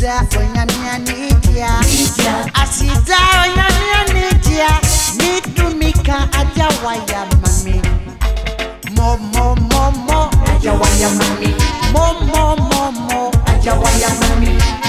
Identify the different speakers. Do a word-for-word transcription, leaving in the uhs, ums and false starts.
Speaker 1: onyamia nidia asida onyamia nidia nitumika aja waya mami mo mo mo mo aja waya mami mo mo mo mo aja waya mami